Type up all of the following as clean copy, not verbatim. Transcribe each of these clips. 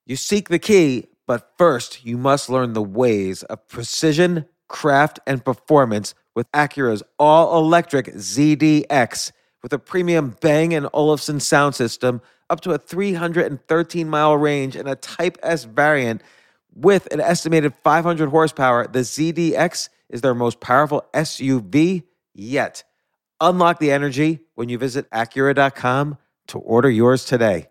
You seek the key, but first you must learn the ways of precision, craft, and performance with Acura's all-electric ZDX. With a premium Bang & Olufsen sound system, up to a 313-mile range, and a Type S variant with an estimated 500 horsepower, the ZDX is their most powerful SUV yet. Unlock the energy when you visit Acura.com to order yours today.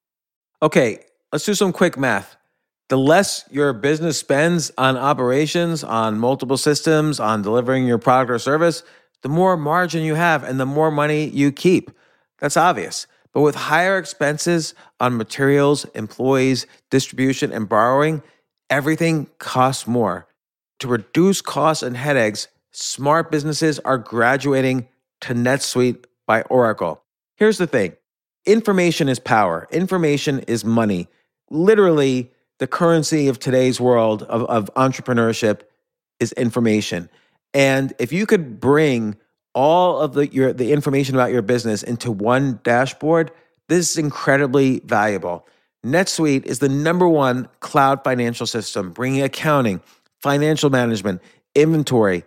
Okay, let's do some quick math. The less your business spends on operations, on multiple systems, on delivering your product or service, the more margin you have and the more money you keep. That's obvious. But with higher expenses on materials, employees, distribution, and borrowing, everything costs more. To reduce costs and headaches, smart businesses are graduating to NetSuite by Oracle. Here's the thing. Information is power. Information is money. Literally, the currency of today's world of entrepreneurship is information. And if you could bring all of the information about your business into one dashboard, this is incredibly valuable. NetSuite is the #1 cloud financial system, bringing accounting, financial management, inventory,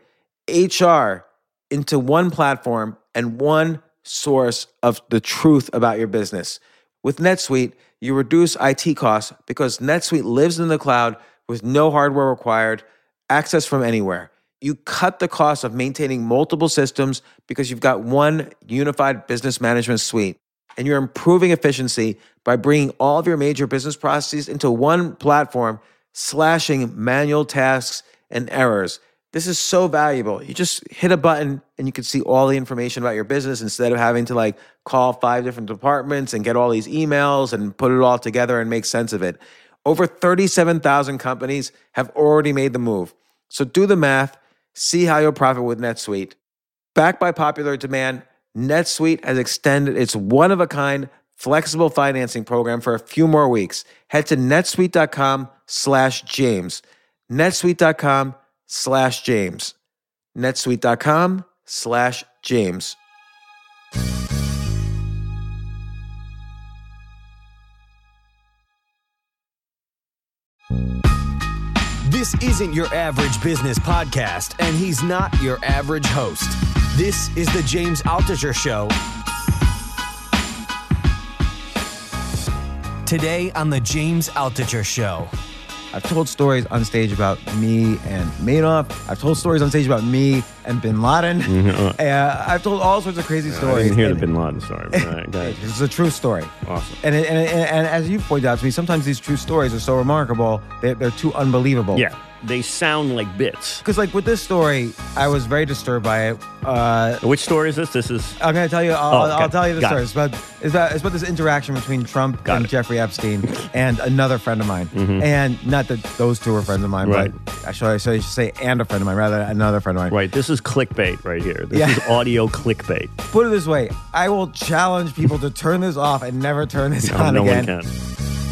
HR into one platform and one source of the truth about your business. With NetSuite, you reduce IT costs because NetSuite lives in the cloud with no hardware required, access from anywhere. You cut the cost of maintaining multiple systems because you've got one unified business management suite. And you're improving efficiency by bringing all of your major business processes into one platform, slashing manual tasks and errors. This is so valuable. You just hit a button and you can see all the information about your business instead of having to call 5 different departments and get all these emails and put it all together and make sense of it. Over 37,000 companies have already made the move. So do the math, see how you'll profit with NetSuite. Backed by popular demand, NetSuite has extended its one-of-a-kind flexible financing program for a few more weeks. Head to netsuite.com/James. netsuite.com/James. netsuite.com/James. This isn't your average business podcast, and he's not your average host. This is the James Altucher Show. Today on the James Altucher Show. I've told stories on stage about me and Madoff. I've told stories on stage about me and Bin Laden. I've told all sorts of crazy stories. I didn't hear the Bin Laden story. It's a true story. Awesome. And as you pointed out to me, sometimes these true stories are so remarkable, they're too unbelievable. Yeah, they sound like bits. Because with this story, I was very disturbed by it. Which story is this? I'm going to tell you. I'll tell you the story. It. It's about this interaction between Trump and Jeffrey Epstein and another friend of mine. Mm-hmm. And not that those two are friends of mine, right. but I should say and a friend of mine rather than another friend of mine. Right. This is clickbait right here. This is audio clickbait. Put it this way. I will challenge people to turn this off and never turn this on again. No one can.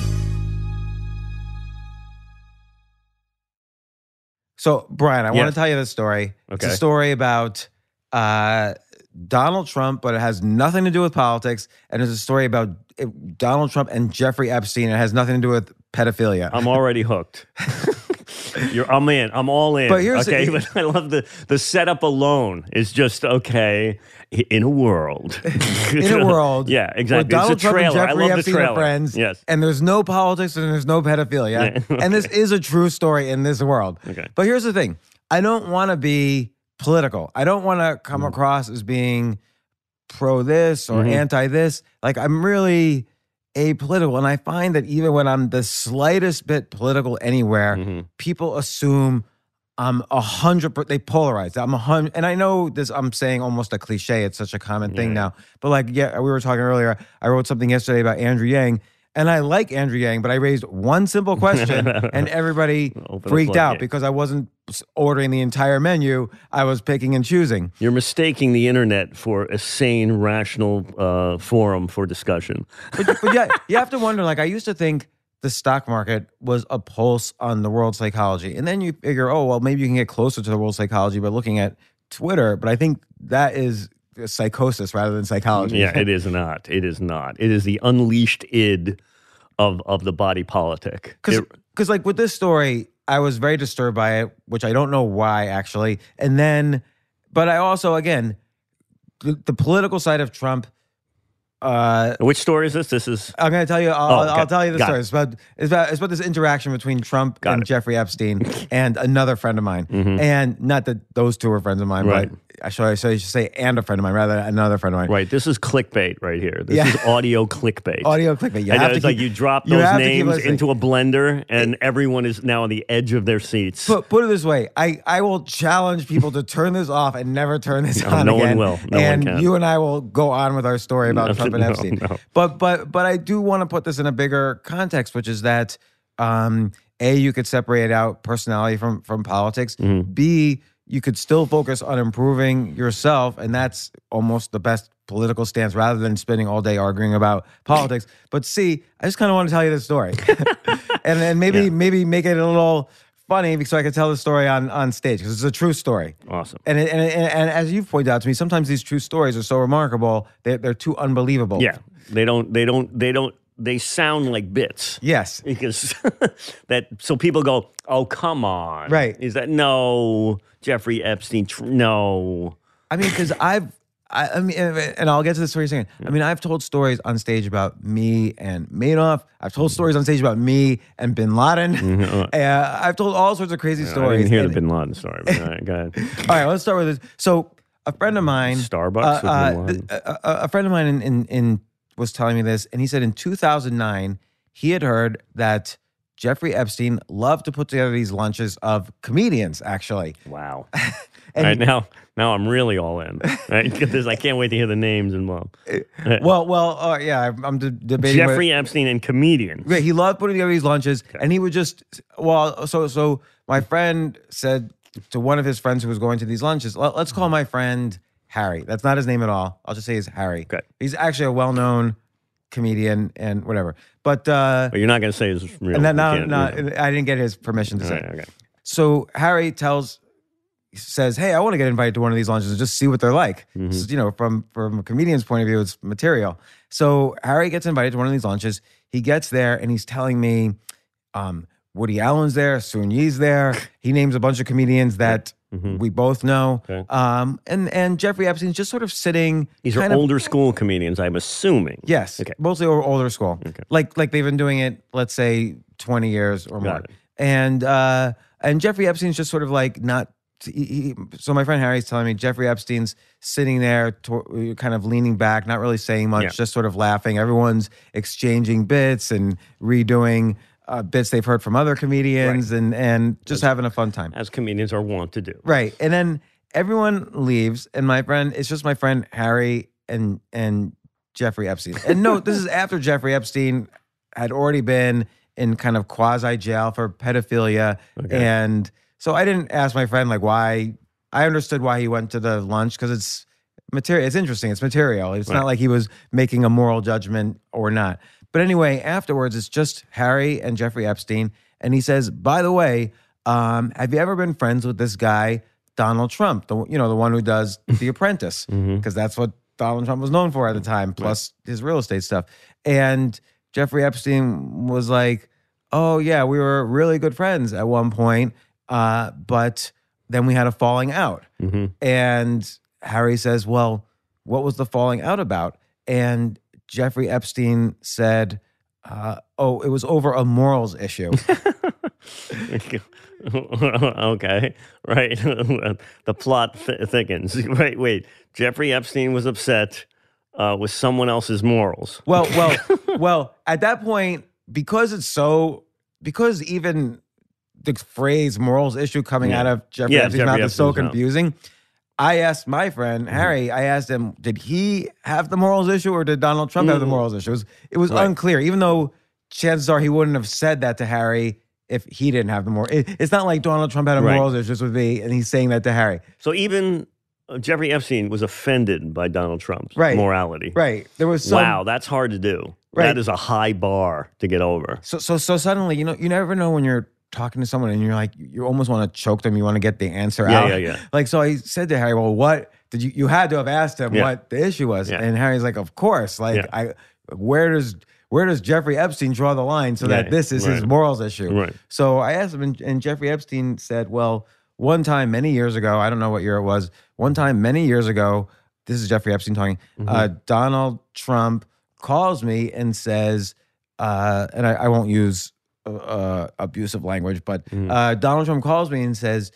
So, Brian, I want to tell you this story. Okay. It's a story about Donald Trump, but it has nothing to do with politics. And it's a story about Donald Trump and Jeffrey Epstein. It has nothing to do with pedophilia. I'm already hooked. I'm in. I'm all in. But here's but I love the setup alone is just okay. In a world. Yeah, exactly. Where Donald it's a Trump trailer. and Jeffrey I love Epstein the trailer. are friends. Yes. And there's no politics and there's no pedophilia. Yeah, okay. And this is a true story in this world. Okay. But here's the thing. I don't want to be political. I don't want to come across as being pro this or anti this. I'm really apolitical. And I find that even when I'm the slightest bit political anywhere, people assume I'm 100%, they polarize. I'm 100, and I know this, I'm saying almost a cliche. It's such a common thing now. But we were talking earlier, I wrote something yesterday about Andrew Yang, and I like Andrew Yang, but I raised one simple question, and everybody freaked out because I wasn't ordering the entire menu. I was picking and choosing. You're mistaking the internet for a sane, rational forum for discussion. But yeah, you have to wonder, I used to think the stock market was a pulse on the world psychology. And then you figure, maybe you can get closer to the world psychology by looking at Twitter. But I think that is psychosis rather than psychology. Yeah, it is not. It is not. It is the unleashed id of the body politic. Because like with this story, I was very disturbed by it, which I don't know why actually. And then, but I also, again, the political side of Trump. Which story is this? This is. I'm going to tell you. I'll tell you the story. It. It's about this interaction between Trump and Jeffrey Epstein and another friend of mine. And not that those two were friends of mine, Right. but I should say and a friend of mine rather than another friend of mine. Right. This is clickbait right here. This is audio clickbait. Audio clickbait. You I know, have to it's like you drop those names into a blender, and everyone is now on the edge of their seats. Put it this way: I will challenge people to turn this off and never turn this on no again. one will. No and one can. you and I will go on with our story about Trump and No, Epstein. no. But I do want to put this in a bigger context, which is that you could separate out personality from politics. B, you could still focus on improving yourself, and that's almost the best political stance rather than spending all day arguing about politics. But C, I just kind of want to tell you this story. and then maybe make it a little funny so I can tell the story on stage because it's a true story. Awesome. And as you've pointed out to me, sometimes these true stories are so remarkable, they're too unbelievable. Yeah. They sound like bits. Yes. Because so people go, oh, come on. Right. Is that, no, Jeffrey Epstein, no. I mean, because I mean, and I'll get to the story in a second. I mean, I've told stories on stage about me and Madoff. I've told stories on stage about me and Bin Laden. I've told all sorts of crazy stories. I didn't hear the Bin Laden story, but all right, go ahead. All right, let's start with this. So a friend of mine, Starbucks with Bin Laden? a friend of mine in was telling me this, and he said in 2009 he had heard that Jeffrey Epstein loved to put together these lunches of comedians. Actually, wow. And all right, now I'm really all in. Right? I can't wait to hear the names involved. Well, yeah, I'm debating. Jeffrey Epstein and comedians. Right, he loved putting together these lunches, and he would just So my friend said to one of his friends who was going to these lunches, let's call my friend Harry. That's not his name at all. I'll just say he's Harry. Okay. He's actually a well-known comedian and whatever. But you're not going to say his real name. I didn't get his permission to say. Right, okay. So Harry says, "Hey, I want to get invited to one of these lunches and just see what they're like." So, from a comedian's point of view, it's material. So Harry gets invited to one of these lunches. He gets there and he's telling me, Woody Allen's there, Sun Yi's there. He names a bunch of comedians that we both know. Okay. And Jeffrey Epstein's just sort of sitting. These are older school comedians, I'm assuming. Yes. Okay. Mostly older school. Okay. Like they've been doing it, let's say, 20 years or more. it. And Jeffrey Epstein's just sort of like not. So my friend Harry's telling me Jeffrey Epstein's sitting there, kind of leaning back, not really saying much, just sort of laughing. Everyone's exchanging bits and redoing bits they've heard from other comedians, and just having a fun time. As comedians are wont to do. Right. And then everyone leaves, and it's just my friend Harry and Jeffrey Epstein. And no, this is after Jeffrey Epstein had already been in kind of quasi jail for pedophilia. Okay. And so I didn't ask my friend like why. I understood why he went to the lunch because it's material. It's interesting. It's material. It's not like he was making a moral judgment or not. But anyway, afterwards, it's just Harry and Jeffrey Epstein. And he says, by the way, have you ever been friends with this guy, Donald Trump? The one who does The Apprentice, because that's what Donald Trump was known for at the time, plus his real estate stuff. And Jeffrey Epstein was like, oh, yeah, we were really good friends at one point, but then we had a falling out. And Harry says, well, what was the falling out about? And Jeffrey Epstein said, it was over a morals issue. Okay, right. The plot thickens. Right, wait. Jeffrey Epstein was upset with someone else's morals. Well, at that point, because even the phrase morals issue coming out of Jeffrey Epstein's mouth is so confusing. I asked my friend, Harry, I asked him, did he have the morals issue or did Donald Trump have the morals issue? It was unclear, even though chances are he wouldn't have said that to Harry if he didn't have the morals. It's not like Donald Trump had a morals issue with me and he's saying that to Harry. So even Jeffrey Epstein was offended by Donald Trump's morality. Right. There was wow, that's hard to do. Right. That is a high bar to get over. So suddenly, you never know when you're talking to someone and you're like, you almost want to choke them. You want to get the answer out. Yeah. Like, so I said to Harry, well, what did you had to have asked him what the issue was. And Harry's like, of course. Like, where where does Jeffrey Epstein draw the line so that this is his morals issue? Right. So I asked him, and Jeffrey Epstein said, well, one time many years ago, I don't know what year it was, one time many years ago, this is Jeffrey Epstein talking, Donald Trump calls me and says, and I won't use abusive language, but Donald Trump calls me and says,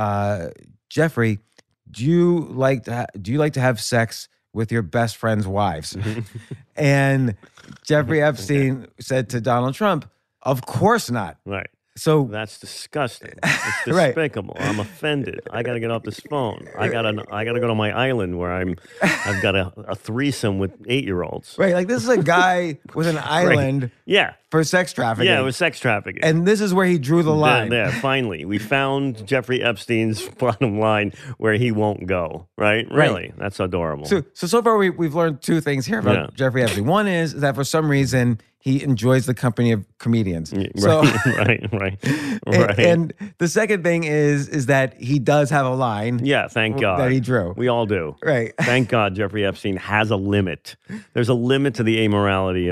Jeffrey, do you like to have sex with your best friend's wives? And Jeffrey Epstein said to Donald Trump, of course not. Right. So that's disgusting. It's despicable. I'm offended. I got to get off this phone. I got to go to my island where I've got a threesome with 8-year-olds. Right. Like this is a guy with an island for sex trafficking. Yeah, it was sex trafficking. And this is where he drew the line. Yeah, finally. We found Jeffrey Epstein's bottom line where he won't go. Right? Really? That's adorable. So far we've learned two things here about Jeffrey Epstein. One is that for some reason he enjoys the company of comedians. So, right. And the second thing is that he does have a line. Yeah, thank God. That he drew. We all do. Right. Thank God Jeffrey Epstein has a limit. There's a limit to the amorality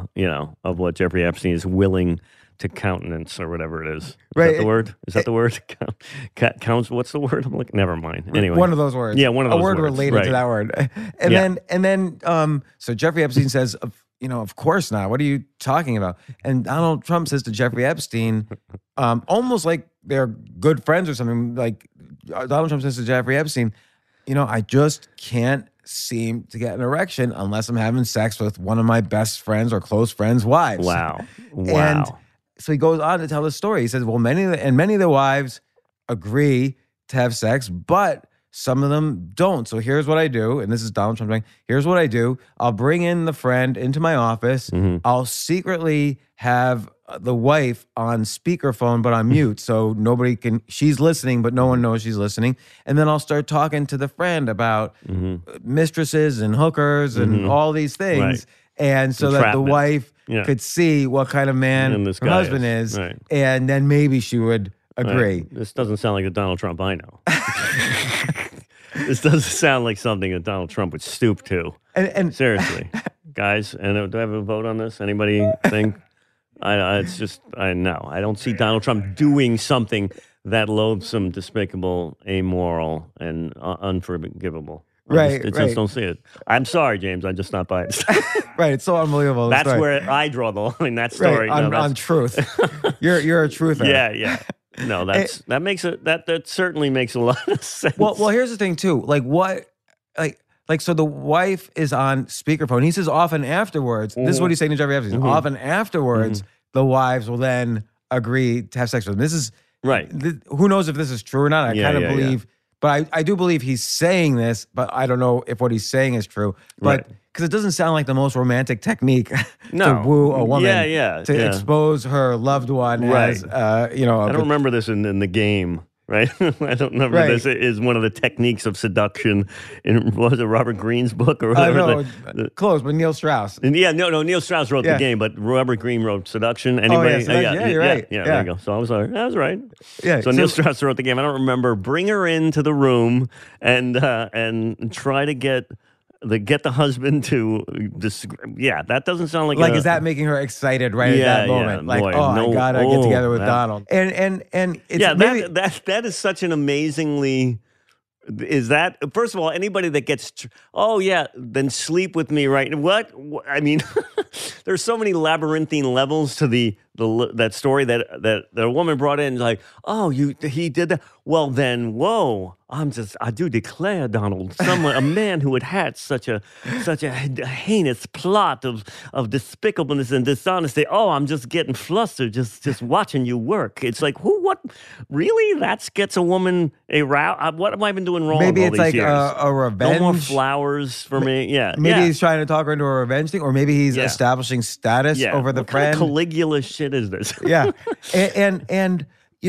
of what Jeffrey Epstein is willing to countenance or whatever it is. Is that the word? Is that the word? Counts. What's the word? I'm like, never mind. Anyway. One of those words. Yeah, one of those words. A word related to that word. And then so Jeffrey Epstein says, of course not. What are you talking about? And Donald Trump says to Jeffrey Epstein, almost like they're good friends or something, like Donald Trump says to Jeffrey Epstein, I just can't seem to get an erection unless I'm having sex with one of my best friends or close friends' wives. Wow. And so he goes on to tell the story. He says, well, many of the wives agree to have sex, but some of them don't. So here's what I do. And this is Donald Trump saying, here's what I do. I'll bring in the friend into my office. I'll secretly have the wife on speakerphone, but on mute. So she's listening, but no one knows she's listening. And then I'll start talking to the friend about mistresses and hookers and all these things. Right. And so that the wife could see what kind of man her husband is. Right. And then maybe she would agree. Right. This doesn't sound like the Donald Trump I know. This doesn't sound like something that Donald Trump would stoop to. And seriously, guys, and do I have a vote on this? Anybody think? It's just, I don't see Donald Trump doing something that loathsome, despicable, amoral, and unforgivable. I just don't see it. I'm sorry, James. I'm just not buying it. Right. It's so unbelievable. That's where I draw the line. That story. Right, on truth. You're a truther. Yeah. No, that certainly makes a lot of sense. Well, here's the thing too. So the wife is on speakerphone. He says often afterwards. This is what he's saying to Jeffrey Epstein. Often afterwards, the wives will then agree to have sex with him. This is right. Who knows if this is true or not? I kind of believe, but I do believe he's saying this. But I don't know if what he's saying is true. But because it doesn't sound like the most romantic technique to woo a woman. To expose her loved one as I don't remember this in the game. Right? I don't remember this is one of the techniques of seduction in, was it Robert Greene's book or whatever? Close, but Neil Strauss. Neil Strauss wrote the game, but Robert Greene wrote Seduction. Anybody? You're right. Yeah, there you go. So I was right. Yeah. So Neil Strauss wrote the game. I don't remember. Bring her into the room and try to get the husband to that doesn't sound like is that making her excited at that moment? I gotta get together with Donald. And it's that is such an amazingly. Is that, first of all, anybody that gets, then sleep with me, right? What? I mean, there's so many labyrinthine levels to that story that a woman brought in, like, he did that. Well, then, whoa, I do declare, Donald, a man who had such a heinous plot of despicableness and dishonesty. Oh, I'm just getting flustered just watching you work. It's like, what? Really? That gets a woman a row? What have I been doing wrong? Maybe it's like years? A revenge. No more flowers for me. Yeah. Maybe he's trying to talk her into a revenge thing, or maybe he's establishing status over the what friend. What kind of Caligula shit is this? and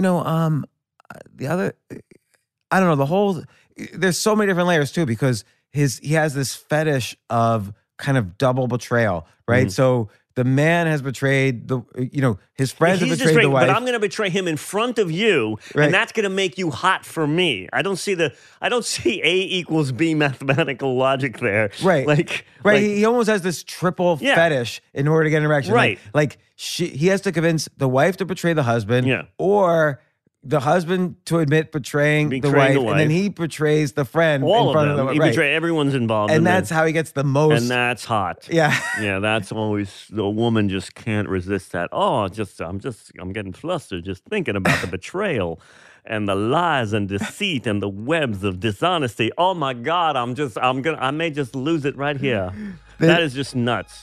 the other, I don't know, there's so many different layers too, because he has this fetish of kind of double betrayal, right? So the man has betrayed his friends have He's betrayed the wife. But I'm going to betray him in front of you, Right. and that's going to make you hot for me. I don't see A equals B mathematical logic there. Right. Like He almost has this triple fetish in order to get an erection. Right. He has to convince the wife to betray the husband, or the husband to admit betraying the wife, and then he betrays the friend all in front of them. of the He right. betray everyone's involved, And that's how he gets the most. And that's hot. Yeah. Yeah, that's always the woman just can't resist that. Oh, I'm getting flustered just thinking about the betrayal and the lies and deceit and the webs of dishonesty. Oh my God, I may just lose it right here. That is just nuts.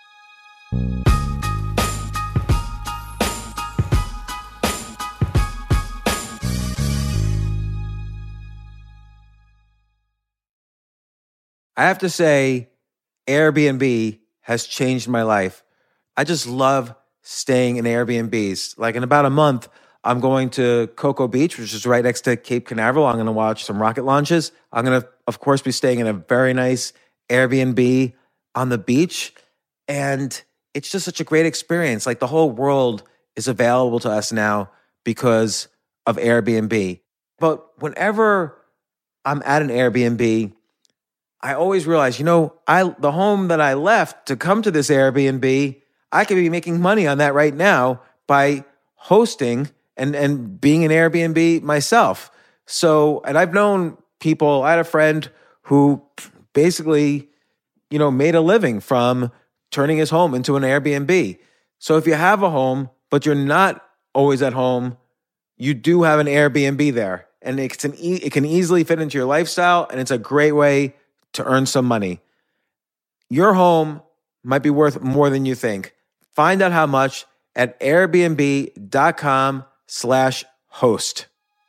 I have to say, Airbnb has changed my life. I just love staying in Airbnbs. Like in about a month, I'm going to Cocoa Beach, which is right next to Cape Canaveral. I'm going to watch some rocket launches. I'm going to, of course, be staying in a very nice Airbnb on the beach. And it's just such a great experience. Like the whole world is available to us now because of Airbnb. But whenever I'm at an Airbnb, I always realize, the home that I left to come to this Airbnb, I could be making money on that right now by hosting and being an Airbnb myself. So, and I've known people, I had a friend who basically, made a living from turning his home into an Airbnb. So if you have a home, but you're not always at home, you do have an Airbnb there. And it can easily fit into your lifestyle, and it's a great way to earn some money. Your home might be worth more than you think. Find out how much at airbnb.com/host.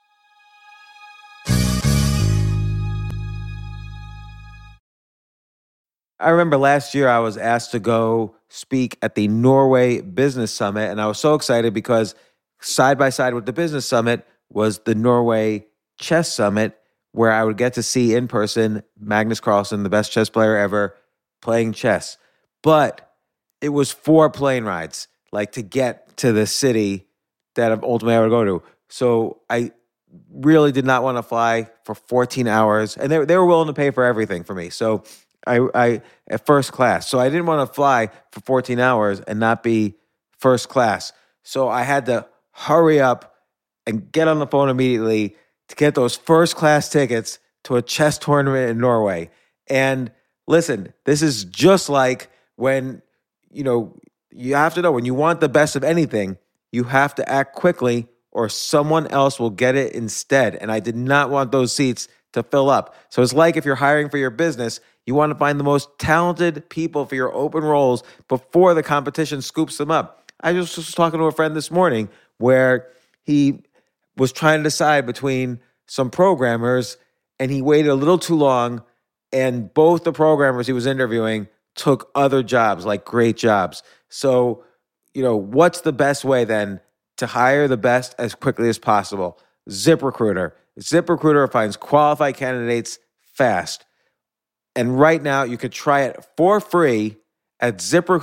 I remember last year I was asked to go speak at the Norway Business Summit, and I was so excited because side by side with the Business Summit was the Norway Chess Summit, where I would get to see in person Magnus Carlsen, the best chess player ever, playing chess. But it was 4 plane rides, like to get to the city that ultimately I would go to. So I really did not want to fly for 14 hours. And they were willing to pay for everything for me. So I at first class. So I didn't want to fly for 14 hours and not be first class. So I had to hurry up and get on the phone immediately to get those first class tickets to a chess tournament in Norway. And listen, this is just like when, you have to know when you want the best of anything, you have to act quickly or someone else will get it instead. And I did not want those seats to fill up. So it's like if you're hiring for your business, you want to find the most talented people for your open roles before the competition scoops them up. I just was talking to a friend this morning where he was trying to decide between some programmers, and he waited a little too long, and both the programmers he was interviewing took other jobs, like great jobs. So, what's the best way then to hire the best as quickly as possible? ZipRecruiter. ZipRecruiter finds qualified candidates fast. And right now, you could try it for free at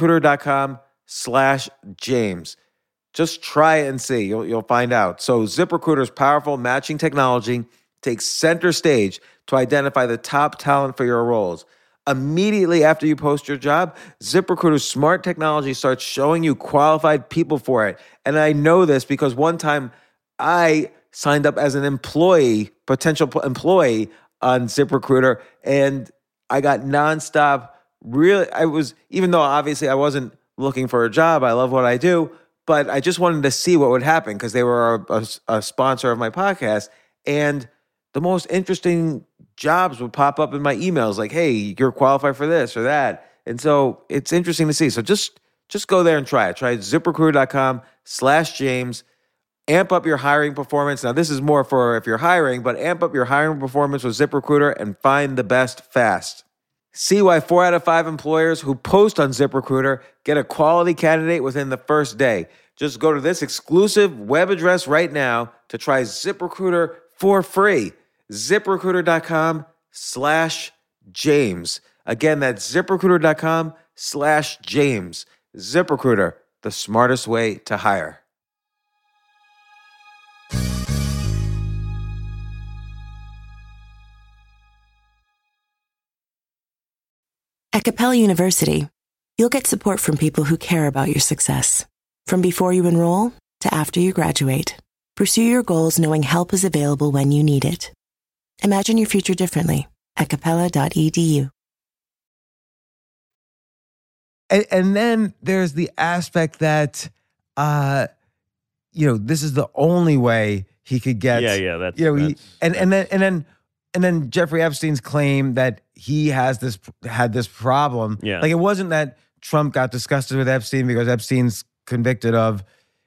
ZipRecruiter.com/James. Just try it and see. You'll find out. So ZipRecruiter's powerful matching technology takes center stage to identify the top talent for your roles. Immediately after you post your job, ZipRecruiter's smart technology starts showing you qualified people for it. And I know this because one time I signed up as an potential employee on ZipRecruiter, and I got nonstop. Even though obviously I wasn't looking for a job, I love what I do, but I just wanted to see what would happen because they were a sponsor of my podcast. And the most interesting jobs would pop up in my emails like, hey, you're qualified for this or that. And so it's interesting to see. So just go there and try it. Try ZipRecruiter.com/James. Amp up your hiring performance. Now, this is more for if you're hiring, but amp up your hiring performance with ZipRecruiter and find the best fast. See why 4 out of 5 employers who post on ZipRecruiter get a quality candidate within the first day. Just go to this exclusive web address right now to try ZipRecruiter for free. ZipRecruiter.com/James. Again, that's ZipRecruiter.com/James. ZipRecruiter, the smartest way to hire. At Capella University, you'll get support from people who care about your success. From before you enroll to after you graduate, pursue your goals knowing help is available when you need it. Imagine your future differently at capella.edu. And then there's the aspect that, this is the only way he could get. That's, and then Jeffrey Epstein's claim that he had this problem. Yeah. Like, it wasn't that Trump got disgusted with Epstein because Epstein's convicted of,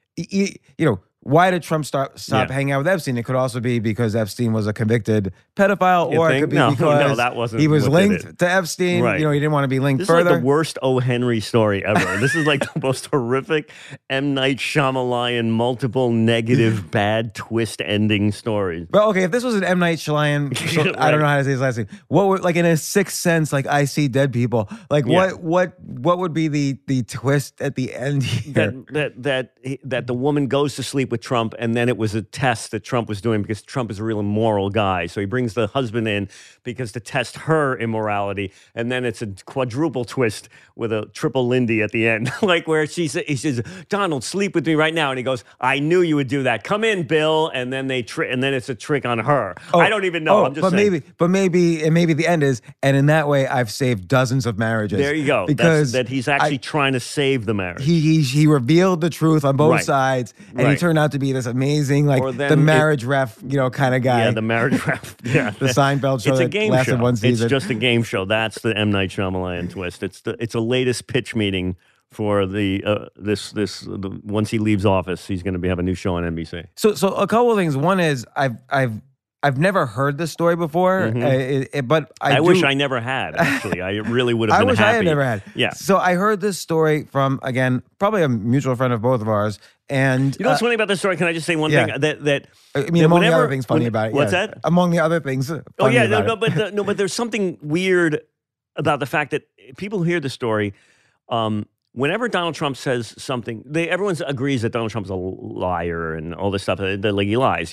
why did Trump stop hanging out with Epstein? It could also be because Epstein was a convicted pedophile, or it could be because that wasn't he was what linked did it. to Epstein. Right. He didn't want to be linked This further. is like the worst O. Henry story ever. This is like the most horrific M. Night Shyamalan, multiple negative, bad twist ending stories. But okay, if this was an M. Night Shyamalan, I don't know how to say his last name. What would, like, in a Sixth Sense, like, I see dead people. Like, what would be the twist at the end here? That the woman goes to sleep with Trump, and then it was a test that Trump was doing because Trump is a real immoral guy. So he brings the husband in because to test her immorality, and then it's a quadruple twist with a triple Lindy at the end, like where he says, "Donald, sleep with me right now," and he goes, "I knew you would do that. Come in, Bill." And then and then it's a trick on her. I don't even know. I'm just saying. Maybe the end is, and in that way, I've saved dozens of marriages. There you go. Because that he's actually trying to save the marriage. He revealed the truth on both sides, and he turned out to be this amazing, like, the marriage ref, kind of guy. Yeah, the marriage ref. Yeah, the Seinfeld show. It's a that game lasted show. one season. It's just a game show. That's the M. Night Shyamalan twist. It's the latest pitch meeting for the once he leaves office, he's going to have a new show on NBC. So a couple of things. One is I've never heard this story before, but I wish I never had. Actually, I really would have been happy. I had never had. Yeah. So I heard this story from, again, probably a mutual friend of both of ours. And you know what's funny about this story? Can I just say one thing? That among the other things funny about it. What's that? Among the other things. But there's something weird about the fact that people hear the story. Whenever Donald Trump says something, everyone agrees that Donald Trump's a liar and all this stuff. That like he lies,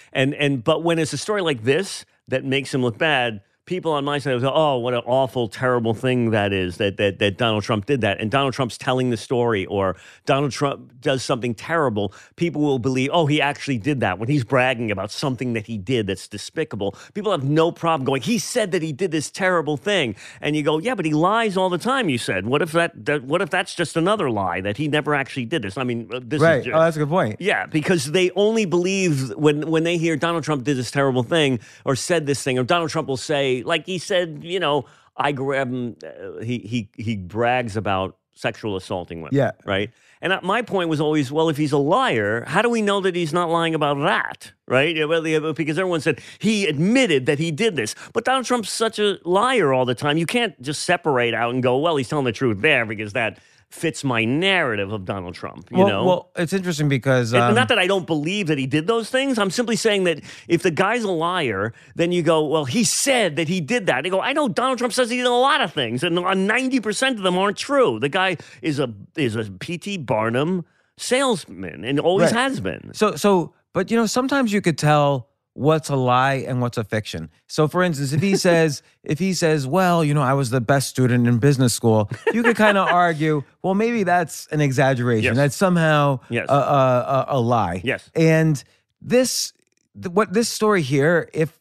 but when it's a story like this that makes him look bad, people on my side go, "Oh, what an awful, terrible thing that is that Donald Trump did that." And Donald Trump's telling the story, or Donald Trump does something terrible. People will believe, "Oh, he actually did that." When he's bragging about something that he did that's despicable, people have no problem going, "He said that he did this terrible thing," and you go, "Yeah, but he lies all the time." You said, "What if that's just another lie that he never actually did this?" I mean, this right? is just, that's a good point. Yeah, because they only believe when they hear Donald Trump did this terrible thing or said this thing, or Donald Trump will say, like he said, I grab him. He brags about sexual assaulting women. Yeah. Right. And my point was always, well, if he's a liar, how do we know that he's not lying about that? Right. Because everyone said he admitted that he did this. But Donald Trump's such a liar all the time. You can't just separate out and go, well, he's telling the truth there because that fits my narrative of Donald Trump, you know? Well, it's interesting because... not that I don't believe that he did those things. I'm simply saying that if the guy's a liar, then you go, well, he said that he did that. They go, I know Donald Trump says he did a lot of things, and 90% of them aren't true. The guy is a P.T. Barnum salesman and always has been. But sometimes you could tell what's a lie and what's a fiction. So, for instance, if he says, well, I was the best student in business school, you could kind of argue, well, maybe that's an exaggeration. Yes. That's somehow Yes. a lie. Yes. And this story here, if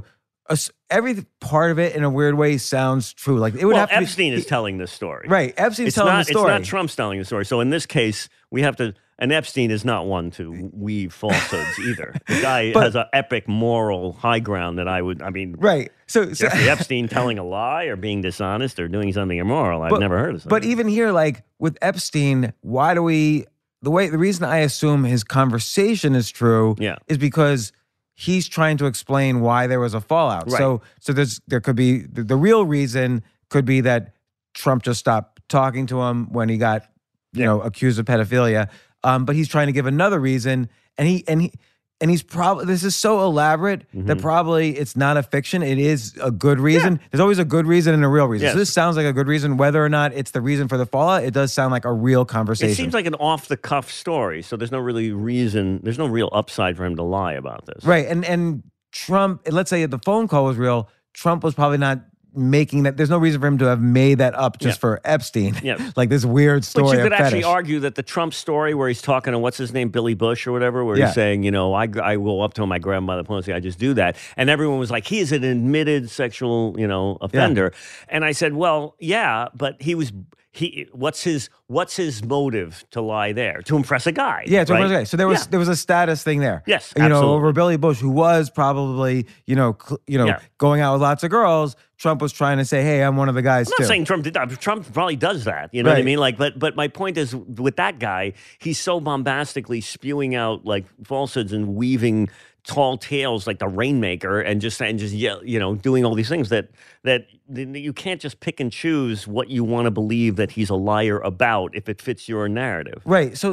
every part of it in a weird way sounds true. Like it would have to be, Epstein is telling this story. Right. Epstein's telling the story. It's not Trump's telling the story. So in this case, we have to. And Epstein is not one to weave falsehoods either. The guy has an epic moral high ground that right. So Jeffrey Epstein telling a lie or being dishonest or doing something immoral, I've never heard of something. But even here, like with Epstein, the reason I assume his conversation is true is because he's trying to explain why there was a fallout. Right. So there could be the real reason could be that Trump just stopped talking to him when he got accused of pedophilia. But he's trying to give another reason, and And he's probably, this is so elaborate that probably it's not a fiction. It is a good reason. There's always a good reason and a real reason. Yes. So this sounds like a good reason. Whether or not it's the reason for the fallout, it does sound like a real conversation. It seems like an off-the-cuff story, so there's no really reason, there's no real upside for him to lie about this. Right. And Trump, let's say the phone call was real, Trump was probably not making that. There's no reason for him to have made that up just for Epstein. Yeah. Like this weird story. But you could of actually fetish. argue that the Trump story where he's talking to what's his name, Billy Bush or whatever, where he's saying, you know, I go up to him, I grab him by the pussy, I just do that. And everyone was like, he is an admitted sexual, you know, offender. And I said, well, yeah, but what's his motive to lie there? To impress a guy. Yeah, to right? impress a guy. So there was a status thing there. Yes, you know, absolutely. over Billy Bush, who was probably, going out with lots of girls. Trump was trying to say, hey, I'm one of the guys I'm too. not saying Trump did that. Trump probably does that. You know what I Right. mean? Like, but my point is, with that guy, he's so bombastically spewing out like falsehoods and weaving tall tales like the Rainmaker and just doing all these things that you can't just pick and choose what you want to believe that he's a liar about if it fits your narrative. Right. So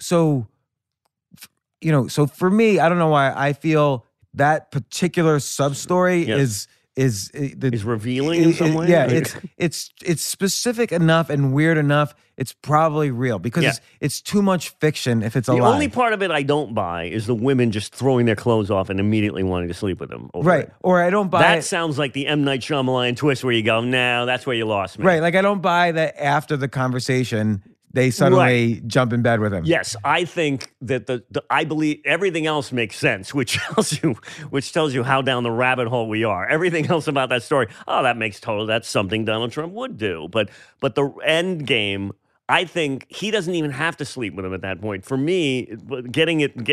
for me, I don't know why I feel that particular sub story Yes. is revealing in some way? Yeah, Like- it's specific enough and weird enough. It's probably real because it's too much fiction if it's a The lie. only part of it I don't buy is the women just throwing their clothes off and immediately wanting to sleep with him. Over Right. it. Or I don't buy That it. sounds like the M. Night Shyamalan twist where you go, no, that's where you lost me. Right. Like I don't buy that after the conversation they suddenly jump in bed with him. Yes, I think that I believe everything else makes sense, which tells you how down the rabbit hole we are. Everything else about that story, that's something Donald Trump would do. But the end game, I think he doesn't even have to sleep with him at that point. For me, get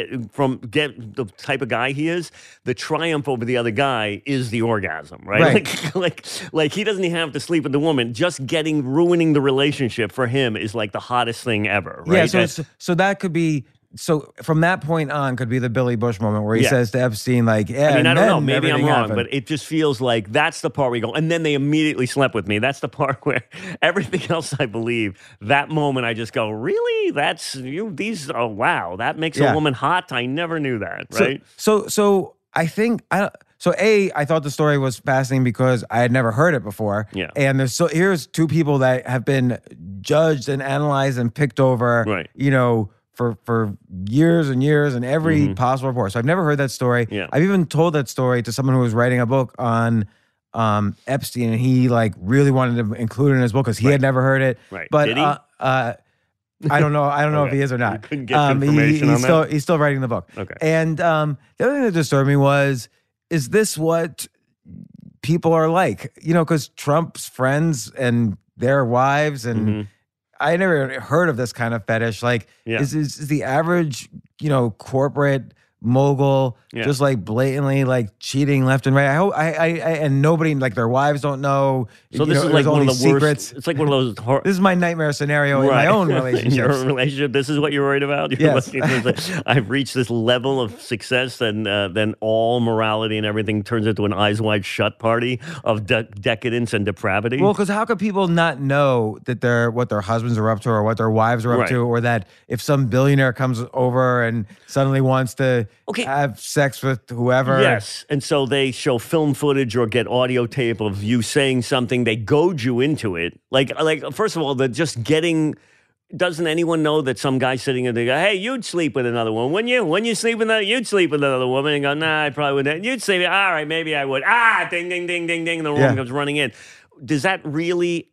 the type of guy he is, the triumph over the other guy is the orgasm, right? Like he doesn't even have to sleep with the woman. Just ruining the relationship for him is like the hottest thing ever, right? Yeah, so that could be. So from that point on could be the Billy Bush moment where he says to Epstein, like, yeah, I mean, I don't know. then Maybe I'm everything wrong, happened. but it just feels like that's the part where you go, and then they immediately slept with me. That's the part where everything else I believe, that moment I just go, really? That's you? Oh, wow. That makes a woman hot? I never knew that, right? So I think, I thought the story was fascinating because I had never heard it before. Yeah. And here's two people that have been judged and analyzed and picked over, Right. For years and years and every possible report. So I've never heard that story. Yeah. I've even told that story to someone who was writing a book on Epstein, and he like really wanted to include it in his book because he had never heard it. Right. But Did he? I don't know. I don't know if Okay. he is or You not. couldn't get information on that? He's still writing the book. Okay. And the other thing that disturbed me was, is this what people are like? Because Trump's friends and their wives and I never heard of this kind of fetish. Like, is the average, corporate mogul just like blatantly like cheating left and right? I hope and nobody, like their wives don't know. So this is like there's all one of the these worst. secrets. It's like one of those. This is my nightmare scenario in my own relationships. In your relationship, this is what you're worried about? You're Yes. I've reached this level of success, and then all morality and everything turns into an eyes wide shut party of decadence and depravity. Well, because how could people not know that what their husbands are up to or what their wives are up Right. to, or that if some billionaire comes over and suddenly wants to Okay. have sex with whoever? Yes, and so they show film footage or get audio tape of you saying something. They goad you into it. Like first of all, just getting. Doesn't anyone know that some guy sitting there, they go, hey, you'd sleep with another woman, wouldn't you? When you sleep with you'd sleep with another woman, and go, nah, I probably wouldn't. You'd sleep. All right, maybe I would. Ding, ding, ding, ding, ding. And the woman comes running in. Does that really?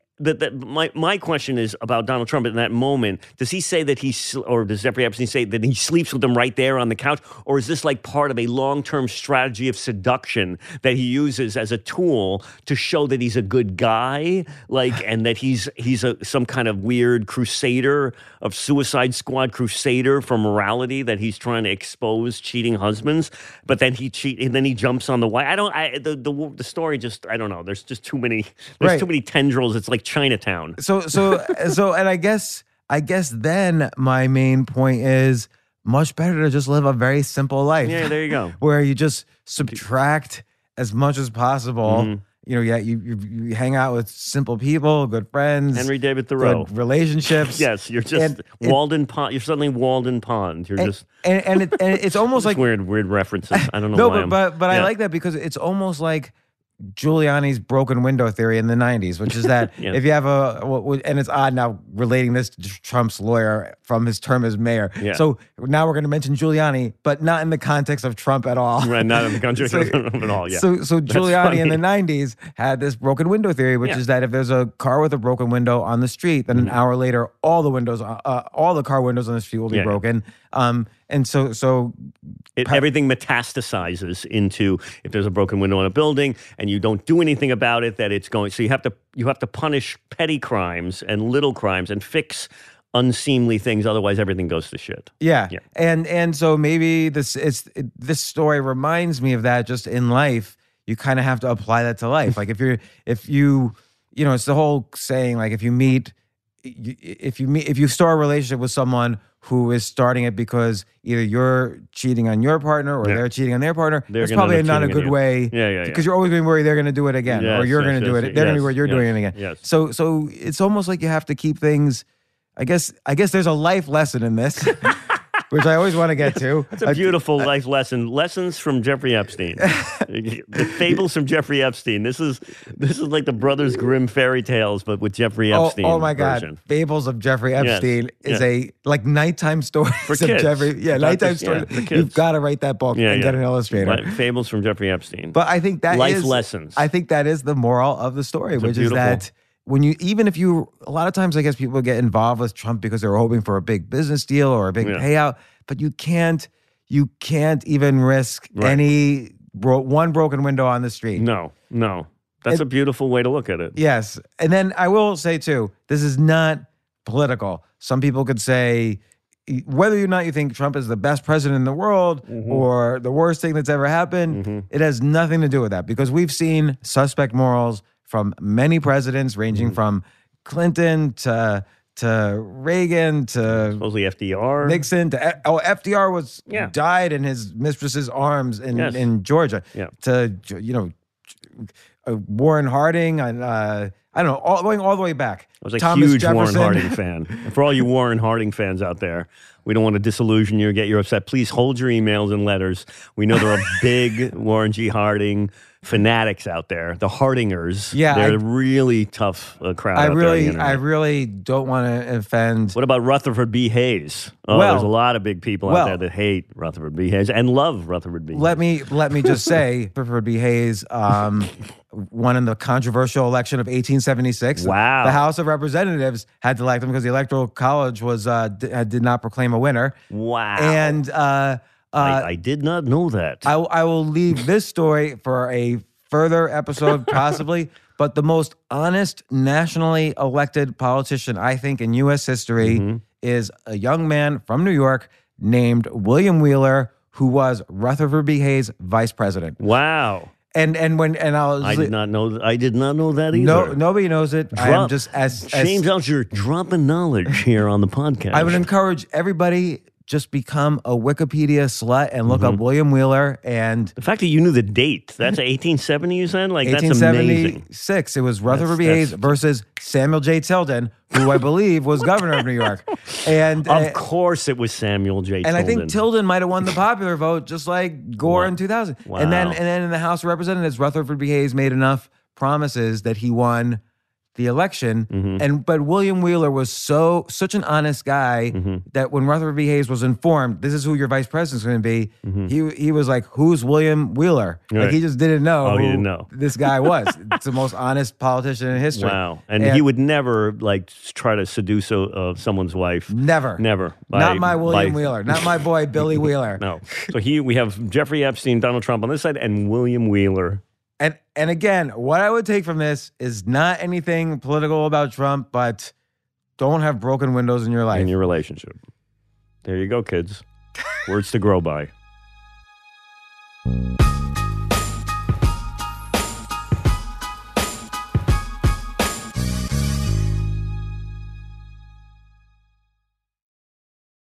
My question is about Donald Trump in that moment. Does he say that or does Jeffrey Epstein say that he sleeps with them right there on the couch? Or is this like part of a long-term strategy of seduction that he uses as a tool to show that he's a good guy, and that he's some kind of weird crusader of Suicide Squad crusader for morality, that he's trying to expose cheating husbands, but then he and then he jumps on the wife. The story just, I don't know. There's just too many. There's too many tendrils. It's like Chinatown. So, and I guess then my main point is much better to just live a very simple life. Yeah, there you go. Where you just subtract as much as possible. you hang out with simple people, good friends, Henry David Thoreau. good relationships. Yes, you're just Walden Pond. You're suddenly Walden Pond. You're just and it's almost like weird references. I don't know why. But I like that because it's almost like Giuliani's broken window theory in the 90s, which is that if you have and it's odd now relating this to Trump's lawyer from his term as mayor. Yeah. So now we're going to mention Giuliani, but not in the context of Trump at all. Right, not in the country at all. Yeah. So Giuliani in the 90s had this broken window theory, which is that if there's a car with a broken window on the street, then an hour later, all the car windows on the street will be broken. And so everything metastasizes into if there's a broken window in a building and you don't do anything about it, that it's going. So you have to punish petty crimes and little crimes and fix unseemly things. Otherwise, everything goes to shit. Yeah. And so maybe this story reminds me of that. Just in life, you kind of have to apply that to life. Like if you it's the whole saying, like if you start a relationship with someone who is starting it because either you're cheating on your partner or they're cheating on their partner, it's probably not a good way. Because you're always going to worry they're going to do it again, or you're going to do it. They're going to be worried you're doing it again. Yes. So it's almost like you have to keep things. I guess there's a life lesson in this, which I always want to get to. It's a beautiful life lesson. Lessons from Jeffrey Epstein. The fables from Jeffrey Epstein. This is like the Brothers Grimm fairy tales, but with Jeffrey Epstein. Oh my God! Version. Fables of Jeffrey Epstein is a like nighttime story for kids. Jeffrey. Yeah, nighttime story. You've got to write that book and get an illustrator. Fables from Jeffrey Epstein. But I think that life lessons. I think that is the moral of the story, which is that. A lot of times I guess people get involved with Trump because they're hoping for a big business deal or a big payout, but you can't even risk any one broken window on the street. No. That's a beautiful way to look at it. Yes. And then I will say too, this is not political. Some people could say, whether or not you think Trump is the best president in the world or the worst thing that's ever happened, it has nothing to do with that because we've seen suspect morals from many presidents, ranging from Clinton to Reagan to supposedly FDR, Nixon to FDR died in his mistress's arms in Georgia. Yeah. To Warren Harding and I don't know, going all the way back. I was a Thomas huge Jefferson. Warren Harding fan. And for all you Warren Harding fans out there, we don't want to disillusion you or get you upset. Please hold your emails and letters. We know there are big Warren G. Harding fanatics out there, the Hardingers. Yeah, they're a really tough crowd. I out there on the internet. I really don't want to offend. What about Rutherford B. Hayes? Oh, there's a lot of big people out there that hate Rutherford B. Hayes and love Rutherford B. Hayes. Let me just say, Rutherford B. Hayes won in the controversial election of 1876. Wow. The House of Representatives had to elect him because the Electoral College did not proclaim a winner. Wow. And I did not know that. I will leave this story for a further episode, possibly. But the most honest, nationally elected politician, I think, in U.S. history is a young man from New York named William Wheeler, who was Rutherford B. Hayes' vice president. Wow. I did not know that either. No, nobody knows it. I am just James out your dropping knowledge here on the podcast. I would encourage everybody just become a Wikipedia slut and look up William Wheeler. And the fact that you knew the date, that's 1870, you said? Like, that's amazing. 1876. It was Rutherford B. Hayes versus Samuel J. Tilden, who I believe was governor of New York. And of course it was Samuel J. Tilden. And I think Tilden might have won the popular vote, just like Gore in 2000. Wow. And then in the House of Representatives, Rutherford B. Hayes made enough promises that he won the election. But William Wheeler was such an honest guy that when Rutherford B. Hayes was informed, this is who your vice president's going to be, he was like, who's William Wheeler? Right. Like he just didn't know he didn't know. This guy was. It's the most honest politician in history. Wow. And he would never like try to seduce someone's wife. Never. Not my William Wheeler. Not my boy Billy Wheeler. No. So we have Jeffrey Epstein, Donald Trump on this side, and William Wheeler. And again, what I would take from this is not anything political about Trump, but don't have broken windows in your life. In your relationship. There you go, kids. Words to grow by.